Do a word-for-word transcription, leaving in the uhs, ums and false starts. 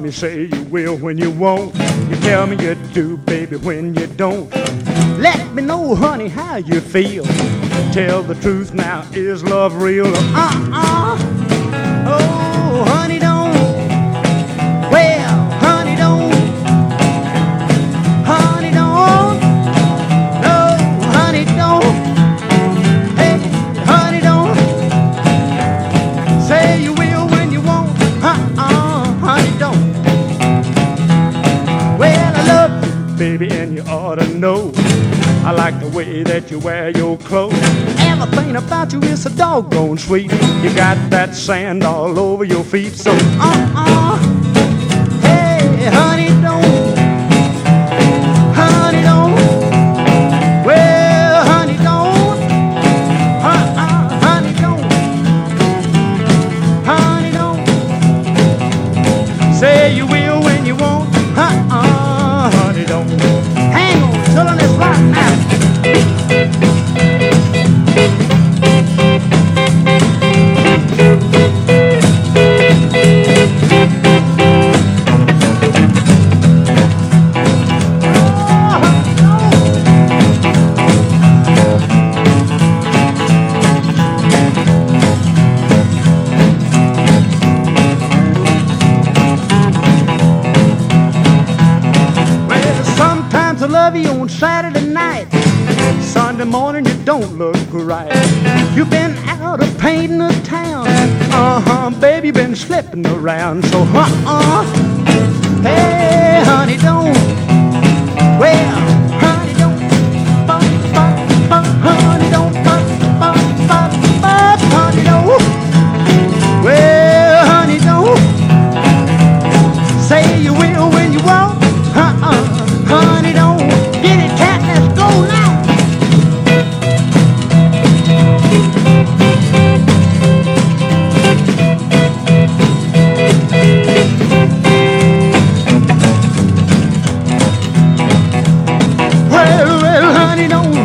me say you will when you won't. You tell me you do, baby, when you don't. Let me know, honey, how you feel. Tell the truth now, is love real? Uh-uh. Oh, honey, don't. Well, honey, don't. Honey, don't. No, honey, don't. Hey, honey, don't. Say you will when you won't. Uh-uh, honey, don't. Well, I love you, baby, and you ought to know. I like the way that you wear your clothes. Everything about you is so doggone sweet. You got that sand all over your feet. So, uh-uh. Hey, honey, don't. Honey, don't. Well, honey, don't. Uh-uh, honey, don't. Honey, don't. Say you will when you won't. Uh-uh, honey, don't. Hang on, children, it's right now. I love you on Saturday night. Sunday morning you don't look right. You've been out of painting the town. Uh-huh, baby, been slipping around. So, uh-uh. Hey, honey, don't. Well, honey, don't. Bop, bop, bop, honey, don't. Bop, bop, bop, bop, honey, don't. Well, honey, don't. Say you will when you won't. Uh-uh, honey, don't. Get it, cat, let's go now. Well, well, honey, don't.